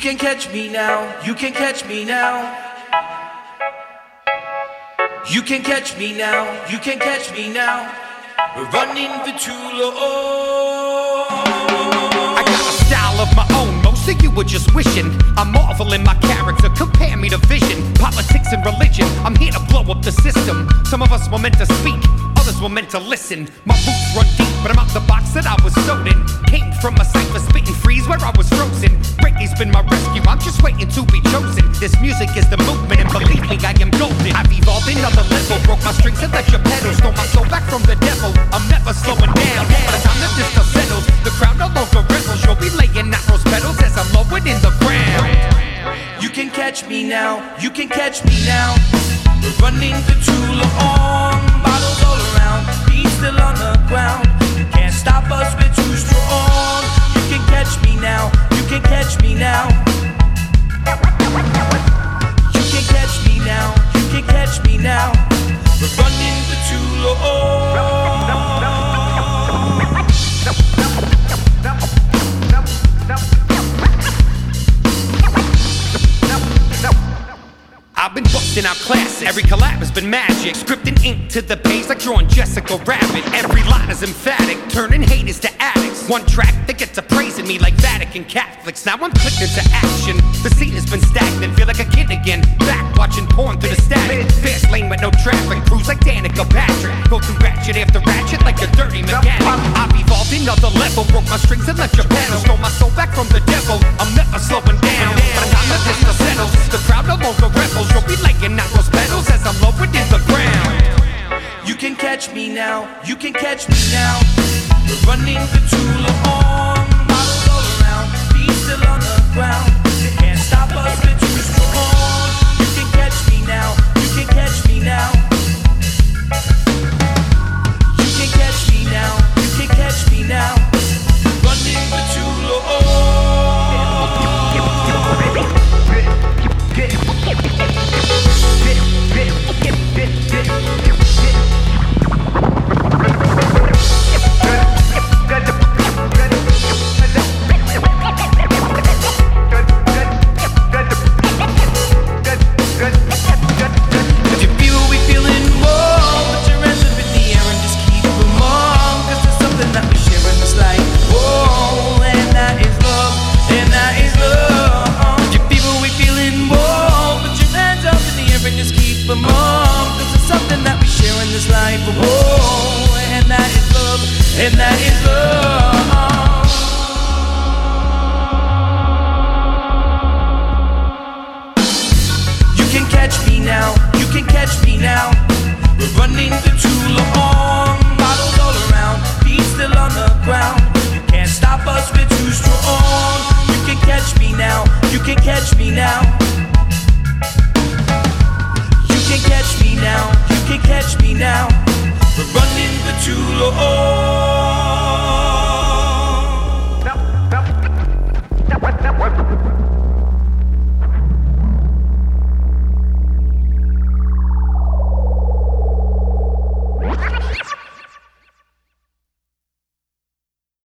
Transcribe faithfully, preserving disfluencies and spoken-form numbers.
can catch me now, you can catch me now. You can catch me now, you can catch me now. We're running for too long. I got a style of my own, most of you were just wishing. I marvel in my character, compare me to vision. Politics and religion, I'm here to blow up the system. Some of us were meant to speak, others were meant to listen. My roots run deep, but I'm out the box that I was sewed in. Came from a cypher spitting freeze where I was frozen. Reggie's been my rescue, I'm just waiting to be chosen. This music is the movement, and believe me, I am golden. I've evolved another level, broke my strings and left your pedals. Stole my soul back from the devil, I'm never slowing down. By the time that this stuff settles, the crowd no longer wrestles. You'll be laying out those pedals as I'm lowered in the ground. You can catch me now, you can catch me now. We're running for too long. Bottles all around, feet still on the ground. You can't stop us, we're too strong. You can catch me now, you can catch me now. You can catch me now, you can catch me now. We're running for too long. I've been busting out classics. Every collab has been magic. Scripting ink to the page like drawing Jessica Rabbit. Every line is emphatic, turning haters to addicts. One track that gets to praising me like Vatican Catholics. Now I'm clicking to action. The scene has been stagnant, feel like a kid again. Back watching porn through the static. Fast lane with no traffic, cruise like Danica Patrick. Go through ratchet after ratchet like a dirty mechanic. I've evolved another level, broke my strings and left your pedals. Stole my soul back from the devil, I'm never slowing down. By the time the pistol settles, the crowd no longer rebels. You'll be laying out those pedals as I'm lowered in the ground. You can catch me now, you can catch me now. We're running for too long. Bottles all around, feet still on the ground. You can't stop us, we're too strong. You can catch me now, you can catch me now. You can catch me now, you can catch me now. We're running for too long. And that is love. You can catch me now, you can catch me now. We're running for too long. Bottles all around, feet still on the ground. You can't stop us, we're too strong. You can catch me now, you can catch me now. You can catch me now, you can catch me now. We're running for too long.